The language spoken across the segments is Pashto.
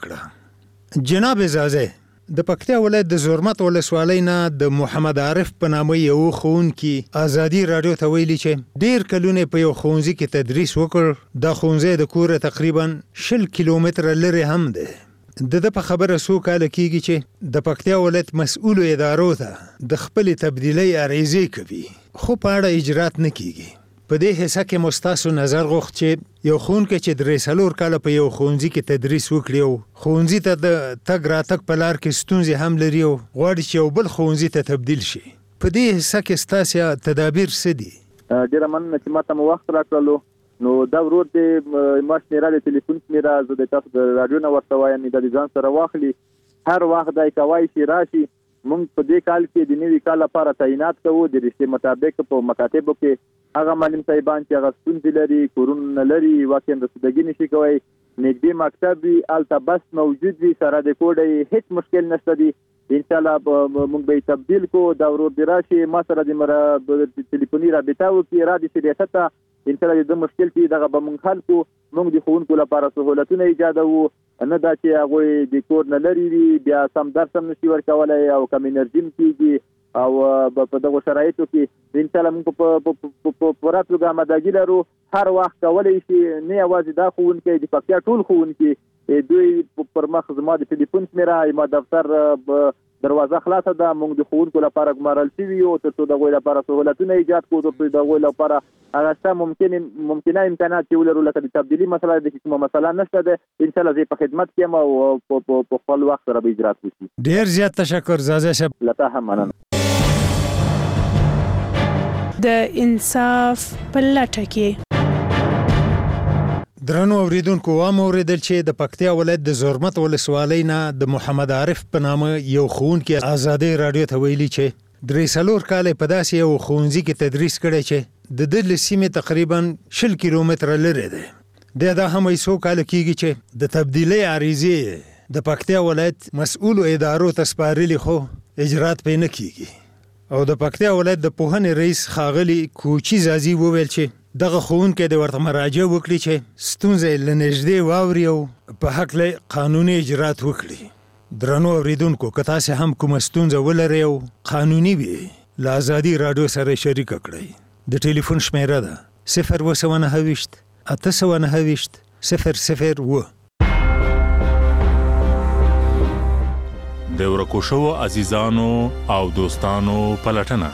کړه. جناب زازه د پکتیا ولایت د زرمت ولسوالۍ نه د محمد عارف په نامه یو ښوونکي ازادي راډیو ته ویلي چې ډېر کلونه په یو ښوونځي کې تدریس وکړ. دا ښوونځی د کوره تقریبا 20 کیلومتره لرې هم دی. د په خبره څو کاله کېږي چې د پکتیا ولایت مسؤلو ادارو ته د خپلې تبدیلۍ عریضې کوي خو په اړه اجرات نه کېږي. په دې حصہ کې مستاسو نظر غوښت چې یو ښوونکی چې 3 کاله په یو ښوونځي کې تدریس وکړي او ښوونځي ته د تګ راتګ په لار کې ستونزې هم لري او غواړي چې یو بل ښوونځي ته تبدیل شي، په دې حصہ کې ستاسو تدابیر څه دي؟ ډېره مننه چې ماته مو وخت راکړلو. نو دا ورور دې ما شمیره د ټلیفون شمیره زه د تاسو د راډیو نه ورته وایم د ځان سره واخلي، هر وخت دای کوای شي راشي. مونږ په دې کال کې د نوي کال لپاره تعینات کوو د رښتې مطابق په مکاتبو کې هغه معلم صاحبان چې هغه ستونزې لري، کورونه لري، واقعا رسیدګي نشي کوي، نږدې مکتب وي هلته بس موجود وي، سره د کوډه هیڅ مشکل نشته دی. ان شاء الله مونږ به تبدیل کو. دا ورور دی راشي ما سره د ټلیفوني رابطه وکړي را دي ریاست ته ان شاء الله د مشکل چې دغه به مونږ حل کو. مونږ د ښوونکو لپاره سهولتونه ایجادوو، نه دا چې هغوی د کور نه لرې وي بیا سم درس هم نشي ورکولی او کم انرژي هم کېږي او په دغو شرایطو کې ان شاء الله مونږ په پوره توګه آمادګي لرو. هر وخت کولی شي، نه یوازې دا ښوونکی د پکتیا ټول ښوونکي دوی پر مخ زما د ټلیفون شمېره ما دفتر دروازه خلاصه ده. مونږ د ښوونکو لپاره ګمارل شوي یو تر څو د هغوی لپاره سهولتونه ایجاد کړو، تر څو د هغوی لپاره هغه شته ممکنه امکانات چې ولرو لکه د تبدیلي مسله د کومه مسله نشته ده. ان شاء الله زه په خدمت کې یم او په خپل وخت سره به اجرات وشي. ډېر زیات تشکر زازه صاحب. له تا هم مننه. د انصاف په لټه کې درنو اوریدونکو واوریدل چې د پکتیا ولایت د زرمت ولسوالۍ نه د محمد عارف په نامه یو ښوونکی ازادي راډیو ته ویلي چې 3 کاله په داسې یو ښوونځي کې تدریس کړی چې د دې له سیمې تقریبا 20 کیلومتره لرې دی. دا هم څو کاله کېږي چې د تبدیلۍ عریضې د پکتیا ولایت مسؤلو ادارو ته سپارلي خو اجرات پې نه کېږي. او د پکتیا ولایت د پوهنې رئیس ښاغلي کوچي زازي وویل چې دغه ښوونکی د ورته مراجعه وکړي چې ستونزې له نږدې واوري او په هکله قانوني اجرات وکړي. درنو اوریدونکو که تاسې هم کومه ستونزه ولرئ او قانوني وي له ازادي راډیو سره شریکه کړئ. د ټلیفون شمیره ده 029 829 001. د ورکو شوو عزیزانو او دوستانو پلټنه.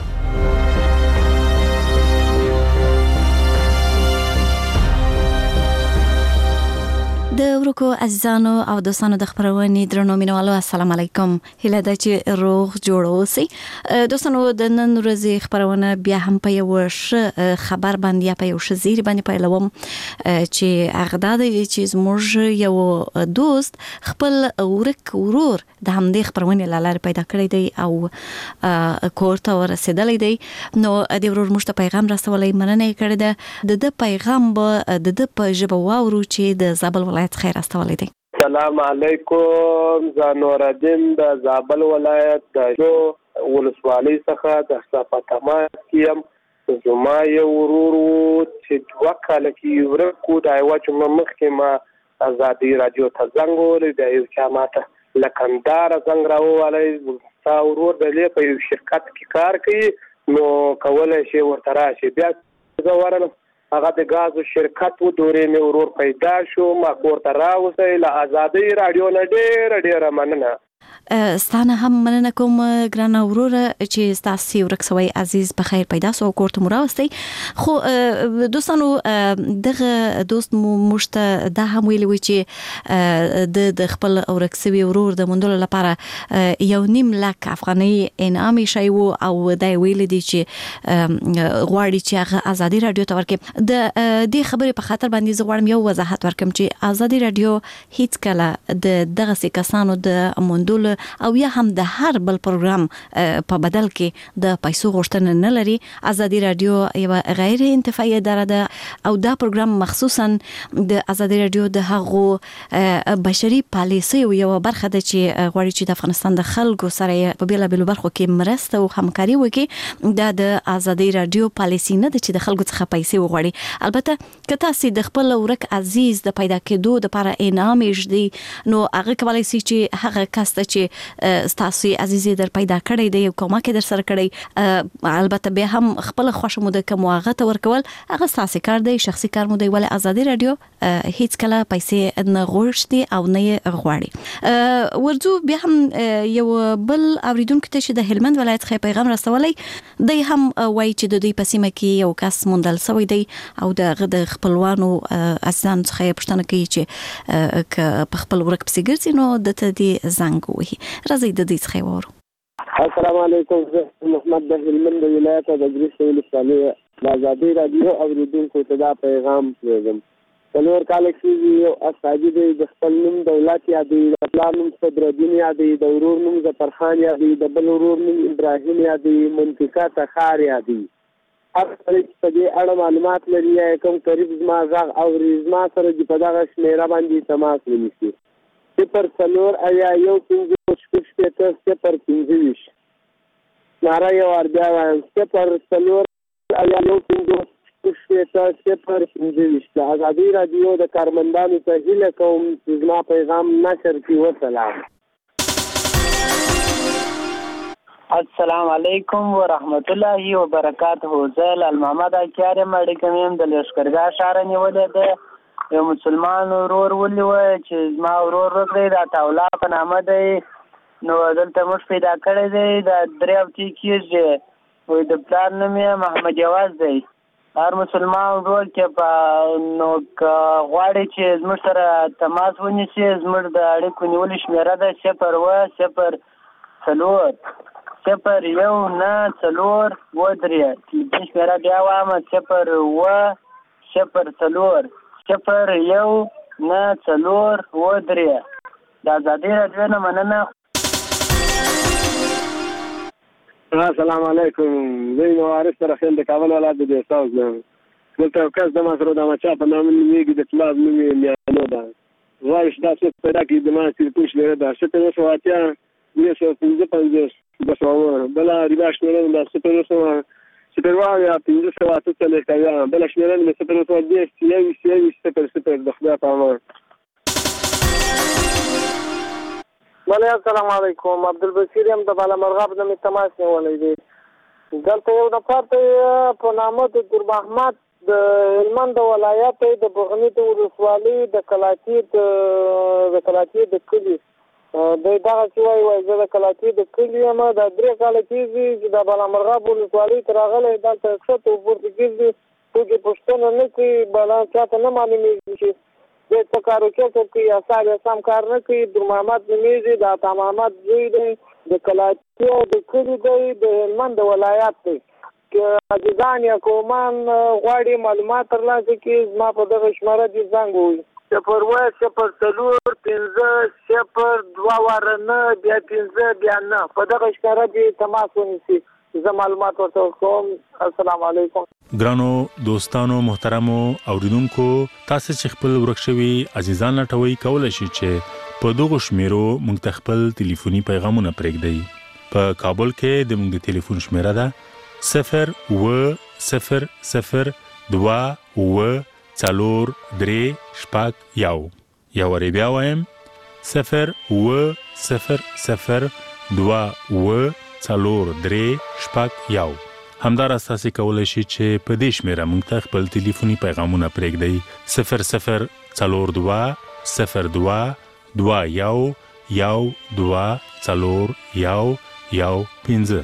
د ورکو عزیزانو او دوستانو د خبرونې درنو مینوالو السلام علیکم. هیله ده چې روغ جوړ اوسئ. دوستانو د نن ورځې خبرونه بیا هم په یو خبر باندې یا په یو شزیر باندې پیلوم چې هغه دا دی چې زموږ یو دوست خپل ورک ورور د همدې خبرونې له لارې پیدا کړی دی او کور ته ورسېدلی دی. نو د ورور موږ ته پیغام رسولی، مننه یې کړې ده. د پیغام به د په ژبه واورو چې د زابل ولایت خیر استولی دی. سلام علیکم. زه نورالدین د زابل ولایت د ولسوالۍ څخه د صفاتما کیم. زما یو ورور چې 2 کاله کې ورکو د یوه جمعه مخکې ما ازادي راډیو ته زنګ ووهلی، بیا یو چا ماته له کندهاره زنګ راووهلی، ستا ورور د په یو شرکت کې کار کوي نو کولی شي ورته راشي. بیا زه ورغلم، هغه د غازو شرکت و دورې مې ورور پیدا شو، ما کور ته راوستی. له ازادي راډیو نه ډېره مننه. ستانه هم مننه کوم ګرانه وروره چې ستاسو ورک سوی عزیز په خیر پیدا سو کور ته مراوستي. خو دوستانو دغه دوست مشته دا هم ویلی وي چې د خپل ورک سوی ورور د موندلو لپاره 1.5 لک افغانۍ انعام شوی وو او دا ویلی دي چې غواړي چې هغه ازادي راډیو ته ورکړي. د دې خبرې په خاطر باندې زه غواړم یو وضاحت ورکړم چې ازادي راډیو هیڅ کله د دغه کسانو د موندلو او یا هم د هر بل پروګرام په بدل کې د پیسو غوښتنه نه لري. ازادي رادیو یو غیر انتفاعي اداره ده او دا پروګرام مخصوصا د ازادي رادیو د هغو بشري پالیسي یو برخه ده چې غواړي چې د افغانستان د خلکو سره په بیلابیلو برخو کې مرسته او همکاري وکړي. دا د ازادي رادیو پالیسي نه ده چې د خلکو څخه پیسې وغواړي. البته که تاسو د خپل ورک عزیز د پیدا کېدو د لپاره انعام یې نو هغه کولای شي چې هغه کس ته چې تاسو عزیز در پیدا کړی دی کومه در سره کړی البته به هم خپل خوښ مو د کوم هغه ته ورکول هغه ساسي کار دی شخصي کار مو دی ولې ازادي رادیو هیڅ کله پیسې نه غوښتي او نه غواړي. ورځو بیا هم یو بل اوریدونکو ته چې د هلمند ولایت څخه پیغام رسولای دی هم وایي چې د دوی په سیمه کې یو کس موندل شوی دی او د خپلوانو ازان څخه پښتنه کوي چې په خپل ورک پسې ګرځي نو د دې زنګ وهي. راځي د دې څخه وورو. السلام علیکم، زه محمد د هلمند ولایت د ګریس ولسوالۍ د ازادي رادیو اوریدونکو ته دا پیغام پرېږدم. څلور کاله کېږي یو استاجي دی د خپل نوم دولت یادوي، د پلار نوم صدرالدین یادوي، د ورور نوم ظفرخان یادوي، د بل ورور نوم ابراهیم یادوي، منطقه تخار یادوي. هر کله چې په دې اړه معلومات لري یا کوم قریب زما غږ اوري زما سره دې په دغه شمېره باندې تماس ونیسي. 040 ناره یو ور بیا وایم 040 د ازادي رادیو د کارمندانو ته هیله کوم چې زما پیغام نشر کړي. وسلام. السلام علیکم ورحمت الله وبرکاته. زه محمد اکیار مړی کوم د لشکرګاه شهر نیولې ده. یو مسلمان ورور ولي و چې زما ورور راغلی دا تولا په نامه دی نو دلته موږ پیدا کړی دی د درې هفتې کېږي وایي د پلار نوم یې محمد یواز دی. هر مسلمان ورور کې په نو غواړي چې زموږ سره تماس ونیسي زموږ د اړیکو نیولې شمېره ده 010 تلیفون شمېره بیا وایم 010 د ازادي رادیو نه مننه. السلام علیکم، زه وارث رحیم د کابل ولایت د استاوز نه دلته یو کس د ما سره د مچا په نامه نومېږي د پلار نوم یې میانو ده. غواړي چې تاسو پیدا کړي د ما تلیفون شمېره ده 080 بله ریبا شمېره ده 080 بله شمېره مې 010 د خدای په امان. بله السلام علیکم، عبدالبصیر یم د بالامرغاب نه مې تماس نیولی دی. دلته یو نفر ته په نامه د ګل محمد د هلمند ولایت د بغني د ولسوالۍ د کلاچي د کلي دی دغه چې وایي زه د کلاچي د کلي یم. دا 3 کاله کېږي چې د بالامرغاب ولسوالۍ ته راغلی دلته ښکته ورپورته ګرځي څوک یې پوښتنه نه کوي بلا چاته نه معلومېږي چې دی څه کار وکړي کوي یا سم کار نه کوي. در محمد نومېږي د عطا محمد زوی دی د کلاچي د کلي دی د هلمند ولایت دی. که عزیزان یا کومان غواړي معلومات ترلاسه کړي زما په دغه شمېره دې زنګ ووهي 010 بیا 5 بیا 9 په دغه شمېره دې تماس ونیسي زه معلومات ورته ورکوم. السلام علیکم. ګرانو دوستانو محترمو اوریدونکو تاسو چې خپل ورک شوي عزیزان لټوي کولای شئ چې په دغه شمیرو موږ ته خپل ټلیفوني پیغامونه پرېږدئ. په کابل کې د موږ د ټلیفون شمیره ده 0100243 یا وری بیا وایم 0100243 همدار اساسي کولای شي چې په دې شمیره موږ ته خپل ټلیفوني پیغامونه پرېږدئ 00221224115.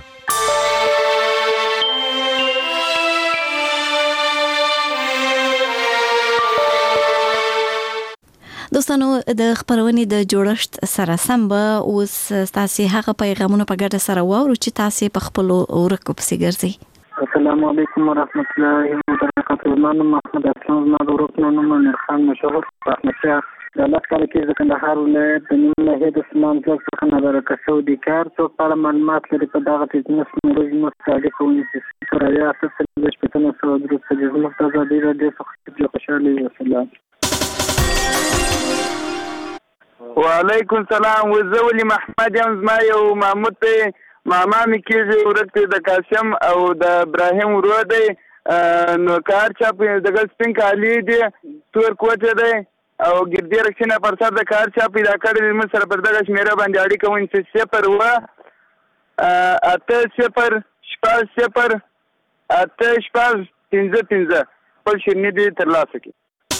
دوستانو د خبرونې د جوړښت سره سم به اوس تاسو هغه پیغامونه په ګډه سره واورو چې تاسو په خپل ورکو پسې ګرځئ. السلام علیکم ورحمت الله وبرکاته. زما نوم محمد اسلام، زما د ورور نوم نورخان مشهور احمد شاه د لاس کال کې د کندهار ولایت د نیمه ناحیې د سمان ځواک څخه نابرکه سعودي کار څوک په اړه معلومات لري په دغه تجنس نمبر زموږ اړیکه ونیسي فرایه 8 زموږ د ازادي راډیو څخه خوشحالي وسلام. وعلیکم سلام. وزه ولي محمد یم. زما یو محمود دی ماما مې کېږي ورک دی د قاسم او د ابراهیم ورور دی. نو کار چا دغه سپین کالي دی تور کوټه دی او ګردې رکشنه پر سر د کار چا پیدا کړی موږ سره پر دغه شمیره باندې اړیکه ونیسئ 0 8 خپل شیرني دي ترلاسه کړي.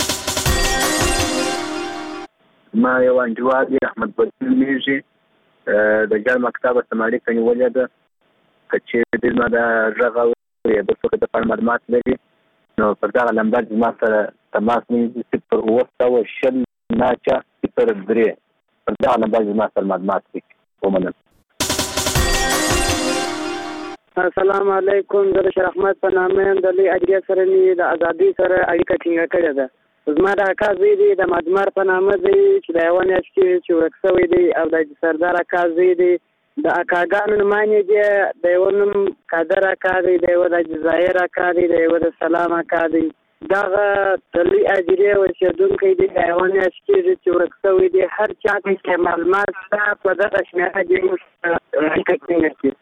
ما یو انجواد احمد بدل میږي د جال مکتبه سماړي کني ولې ده چې د ما د ژغه د څه د معلومات لري نو پر دا لمبر ما سره تماس نیسي پر وسو شل ناچا پر درې پر دا لمبر ما سره معلومات کوي ومنه. السلام علیکم. زه شریف احمد په نامه د لوی اجرا سره د ازادي سره اړیکه ټینګه کړې ده. زما د اکا زوی دی د مجمر په نامه دی چې د یوه میاشت کې چې ورک شوی دی او د سردار اکا زوی دی د اکاګانو نومانې دی د یوه نوم قادر اکا دی د یوه د جزایر اکا دی د یوه د سلام اکا دی. دغه د لوی اجرې اوسېدونکی دی د یوه میاشت کېږي چې ورک شوی دی. هر چا چې معلومات شته په دغه شمېره دې موږ اړیکه ټینګه کړي.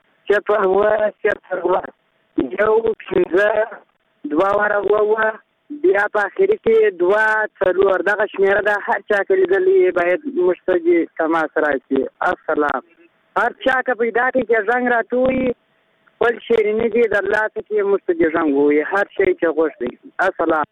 0 1 15 2 وره بیا په اخري کې 2 4 دغه شمېره ده. هر چا که لیدلې باید موږ ته تماس راشي. السلام. هر چا که پیدا کړي چې زنګ راټوي خپل شیریني دي درلاسه کړي موږ ته زنګ ووایي هر شی چې غوښتي. السلام.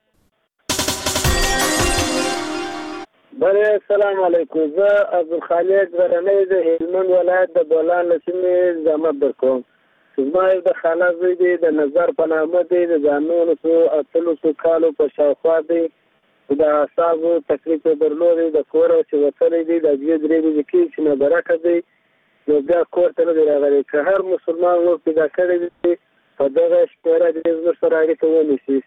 بله السلام علیکم. زه عبدالخالق غرنی د هلمند ولایت د بولان له سیمې زحمت درکوم. زما یو د خاله زوی دی د نظر په نامه دی د 19 کالو په شاوخوا دی د اعصابو تکلیف یې درلودی د کوره چې وتلی دی د 2-3 ورځې کې چې نابرکه دی نو بیا کور ته نه دی راغلی. که هر مسلمان ور پیدا کړی دی په دغه شمېره دې زموږ سره اړیکه ونیسي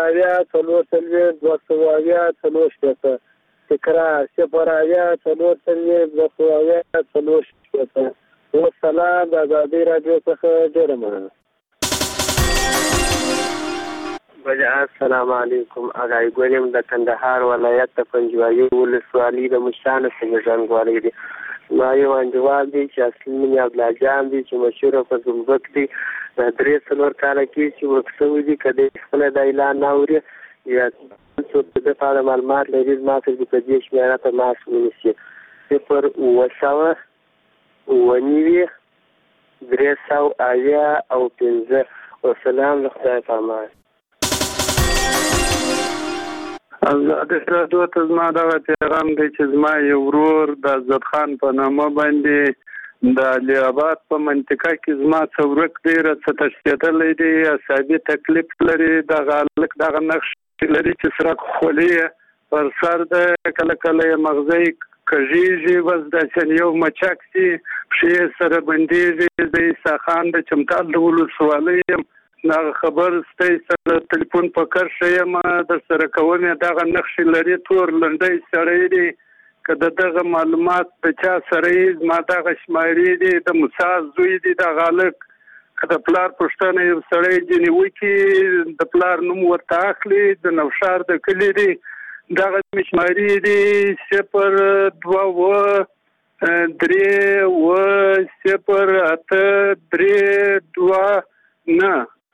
0 تکرار 0 والسلام. د ازادي راډیو څخه ډېره مننه. السلام علیکم. اغای ګولم د کندهار ولایت د پنجوایي ولسوالۍ د مشتانه څخه ژوندوالي دي. ما یو انجوال دی چې اصلي مینې عبدالله جان دی چې مشهوره په زمبک دی د 3-4 کاله کې چې ورک شوی دی. که د خپله د اعلان نه اوري یا څوک د په اړه معلومات لري زما سره په دې شمېره تماس ونیسي 0 9 315 والسلام له خدای په امان. ازادي راډیو ته زما دغه پیغام دی چې زما یو ورور د عزت خان په نامه باندې د علي آباد په منطقه کې زما څه ورک دی څه تشدیدلی دی اعصابي تکلیف لري دغه هلک دغه نقش لري چې سرک خولي پر سر د کله کله یې مغزی کږیږي بس داسې یو مچک سي پښې سره بندېږي. د عیسی خان د چمتال د ولسوالۍ یم دغه خبر ستی سره تلیفون په کرښه یم در سره کوم یې دغه نقشې لري تور لنډی سړی دی که د دغه معلومات د چا سره یې زما دغه شمارې دي د موسی زوی دی دغه هلک که د پلار پوښتنه یو سړی ځینې وکړي د پلار نوم ورته اخلي د نوشار د کلي دی دغه مې شمارې دي 0 2 3 8 3 2 9.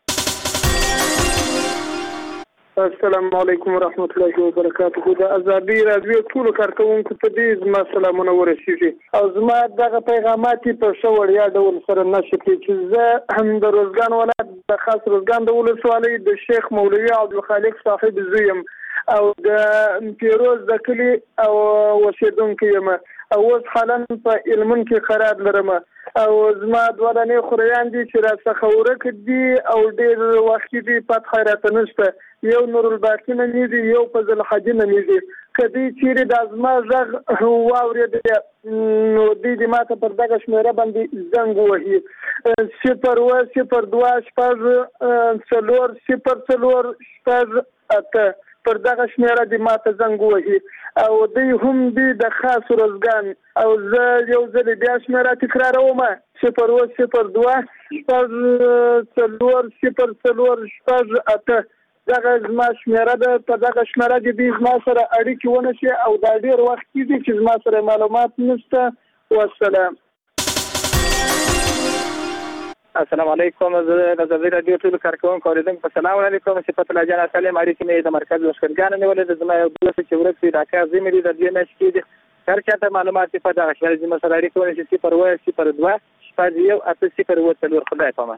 السلام علیکم ورحمت الله وبرکاته. د ازادي راډیو ټولو کارکوونکو ته دې زما سلامونه ورسیږي او زما دغه پیغامات په ښه وړیا ډول سره نشر کړي چې زه هم د روزګان ولایت د خاص روزګان د ولسوالۍ د شیخ مولوي عبدالخالق صاحب زوی یم او د پیروز د کلي او اوسېدونکی یم او اوس حالا په هلمند کې قرار لرم او زما دولنې خوریان دي چې راڅخه ورک دي او ډېر وخت دي فتح راته نشته. یو نور الباقي نومېږي یو فضل حاجي نومېږي. که دوی چیرې د زما غږ واورېدی نو دوی دې ماته پر دغه شمېره باندې زنګ ووهي 0 2 4 0 4 8 پر دغه شمیره د ماته زنګ وهي او دوی هم دي د خاص روزګان او زه یو ځل بیا شمیره تکراروم 0-2 0-4-0-8 دغه زما شمیره ده. په دغه شمیره کې دوی زما سره اړیکې ونه شي او دا ډېر وخت کېږي چې زما سره معلومات نشته. والسلام. السلام علیکم. زه د ازادي راډیو ټول کارکونکو اوریدونکو په سلام علیکم. صفت الله جان سلام علیکم. مې د مرکز لښکرګان نیولې د زما یو دوست چې ورته د اکا زمې د دې نه شي هر چاته معلومات په دغه شمیره زما سره اړیکه ونه شي 0-1-0-2 خدای پامان.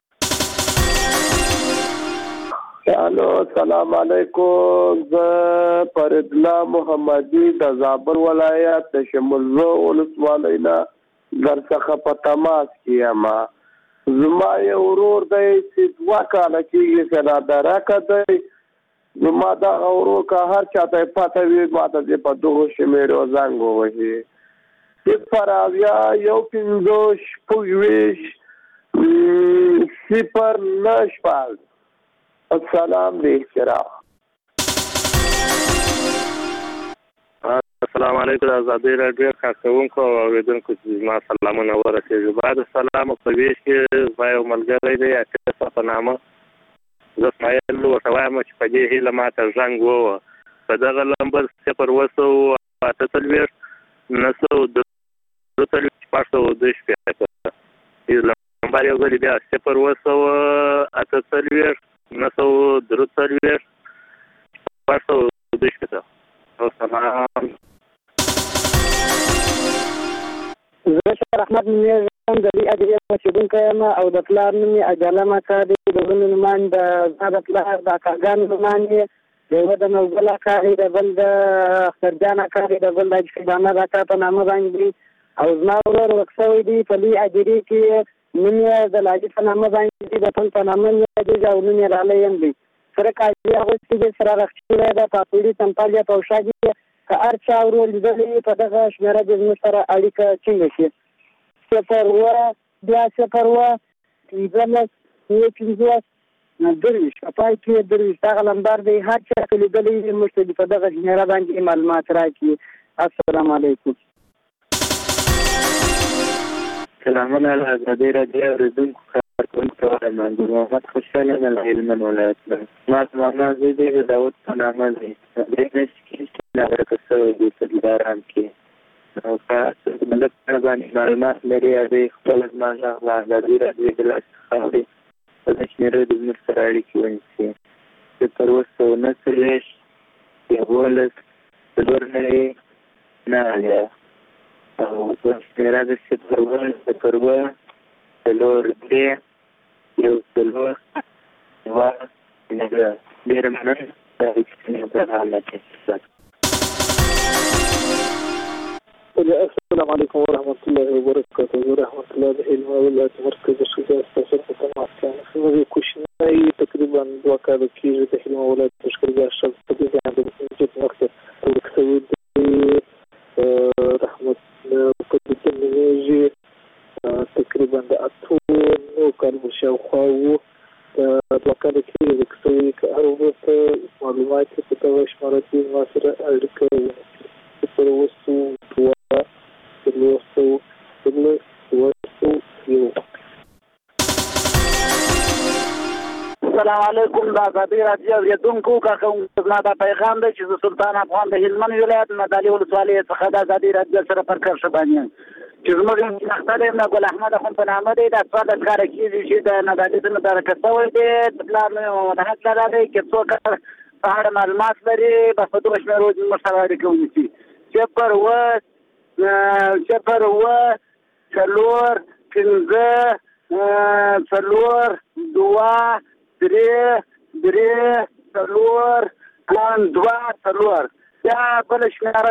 الو السلام علیکم. زه فرید الله محمدي د زابل ولایت د شمولزو ولسوالۍ نه درڅخه په تماس کې یم. زما یو ورور دی چې 2 کاله کېږي چې رادرکه دی. زما دغه ورور که هر چاته یې پته وي ما ته دې په دغو شمیرو زنګ ووهي 0-1-25-0-9. السلام علیکم. السلام علیکم. ازادي راډیو کارکونکو او اوریدونکو زما سلامونه ورسېږي. بعد السلام په ویش کې زما یو ملګری دی اتفاق په نامه زه اسماعیل ورته وایم چې په دې هیله ماته زنګ ووهه په دغه نمبر 0-2-8-902 نمبر یو ځل بیا 0-2-8-902 السلام. زه شهر احمد نومیږم د دې ادارې اوسېدونکی یم او د پلار نوم یې اجاله اکا دی. د بل نومان د پلار د اکاګانو نومان یې د یوه د نوګل اکا دی د بل د اخترجان اکا دی د بل د حاجي احمد اکا په نامه باندې دی او زما ورور ورک شوی دی په دې ادارې کې نوم یې د لاجي په نامه باندې دی د پل په نامه یادېږي او نوم یې رالی یم دی سره کاجي اغوستي دی سره رخچولی ده پاپوړي تمپال یا پوشا دي که هر چا ورور لیدلی په دغه شمیره د زموږ سره اړیکه ټینګه شي 0-2-15-50 په پای کې 30 دغه نمبر دی. هر چا که لیدلی موږ ته په دغه شمیره باندې معلومات راکړي. السلام علیکم. سلامونه له ازادي راډیو اوریدونکو کارکونکو ته محمد خوشحاله له هلمند ولایت نه ما زه د داود په نامه دی د دې کې لاره کوي د صدران کې او تاسو د ملت باندې معلومات لري د خپل ځمانه د ازادي راډیو د لاسه د شمیرې د مستر اړیکې ونیسي چې تر اوسه نه سریش یولس د ورنې نه یا او شمیره د 0-1-0-3 یو څلور یوه ډېره مننه د هیڅ په حالت کې. السلام علیکم ورحمۃ اللہ وبرکاتہ. رحمۃ اللہ علم ولایت مرکز شجاع استاذ په تماس کې زموږ کوشنۍ تقریبا 2 کاله کېږي د علم ولایت لښکرګاه شخص په دې باندې د وخت ورکوي رحمت په دې کې تقریبا د 8 کالو شاوخوا وو 2 کاله کېږي چې هر وخت معلومات په دغه شماره کې ما سره اړیکه ونیسي. پر وسو السلام علیکم. د ازادي راډیو اوریدونکو کارکونکو زما دا پیغام دی چې زه سلطان افغان د هلمند ولایت مدالي ولسوالۍ څخه د ازادي راډیو سره پر کرښه باندې چې زموږ شناخته دی د ګل احمد اخوند په نامه دی. دا څومره د ښکاره کېږي چې د مدالي څخه متارکه شوی دی. د پلار نوم یې محمد حق لالا دی. که څوک په اړه معلومات لري بس په دغه شمیرو زموږ سره اړیکه ونیسي 0-1-4-2 یا بل شمیره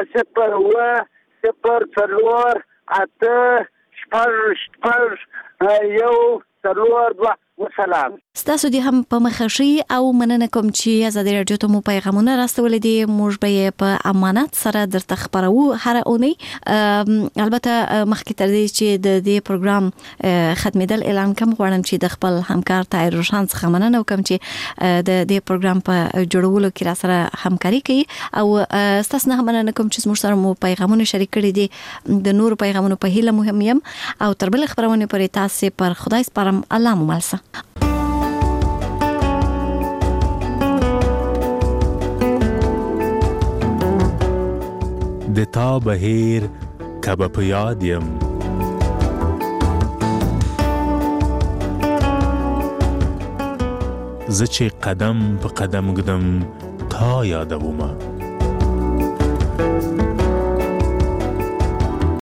0-1-0-4-8-9-1-4-2 وسلام. ستاسو دې هم په مخشي او مننه کوم چې آزادي رادیو ته مو پیغامونه راستولې دي. موږ به په امانت سره درته خبرو هر اونۍ. البته مخکې تر دې چې د دې پروګرام ختمېدل اعلان کوم، غواړم چې د خپل همکار طاهر روشان څخه مننه وکم چې د دې پروګرام په جوړولو کې را سره همکاري کوي، او تاسو نه مننه کوم چې موږ سره مو پیغامونه شریک کړي دي. د نور پیغامونو په هیله مهم یم او تر بل خبرونه پرې تاسو پر خدای سپارم. الله مو ملسه. د تا بهیر کبه په یاد یم، زه چې قدم په قدم ګدم تا یادومه.